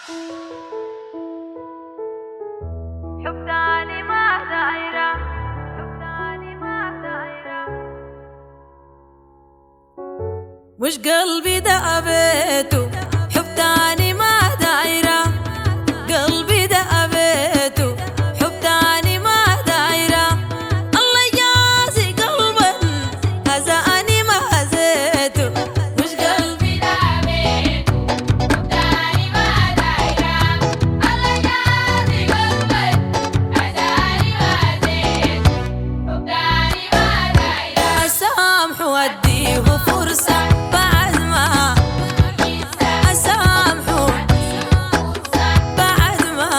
حبتاني ما دايرة، حبتاني ما دايرة، مش قلبي ده بيته. حبتاني ما دايرة، قلبي ده بيته. حبتاني ما دايرة، الله يجازي قلبا هزاني ما هزيته. مش قلبي ده بيته، حبتاني ما دايرة، الله يجازي قلبا هزاني ما هزيته. حبتاني ما دايرة، أسامح وأديه فرصة بعد ما أسامحه، بعد ما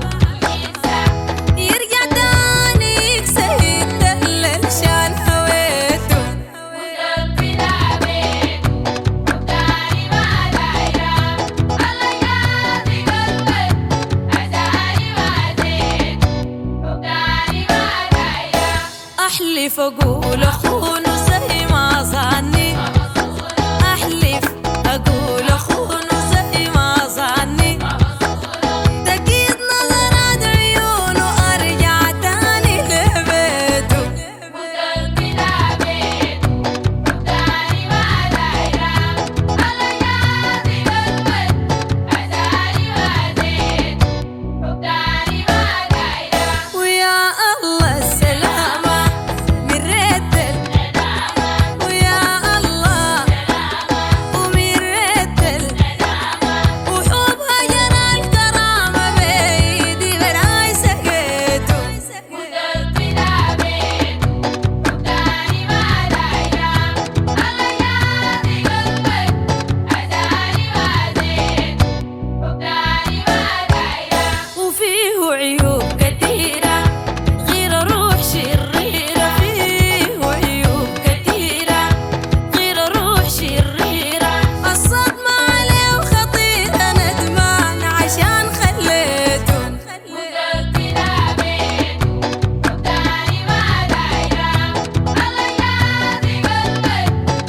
يرجع تاني يكسر يدلل شان هويته. وقلبي ده بيته، حبتاني ما دايرة، الله يجازي قلبا هزاني ما هزيته. حبتاني ما دايرة، أحلف أقول أخونه زي ما ظني، أحلف أقول أخونه زي ما ظني. تقيد نظرات عيونه أرجع تاني لبيته. وقلبي ده بيته، حبتاني ما دايرة، الله يجازي قلبا هزاني ما هزيته. حبتاني ما دايرة، ويا الله السلامة من ريت الندامة، ويا الله ومن ريت الندامة، وحبها جرى الكرامة بيدي براي سقيته. وقلبي ده بيته، حبتاني ما دايرة، الله يجازي قلبا هزاني ما هزيته. حبتاني ما دايرة، وفيه عيوب كتيرة غير روح شريرة، فيه عيوب كتيرة غير روح شريرة. الصدمة عليه وخطيرة، ندمان عشان خليته. وقلبي ده بيته، حبتاني ما دايرة، الله يجازي قلبا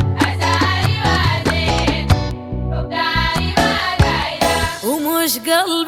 هزاني ما هزيته. حبتاني ما دايرة، ومش قلبي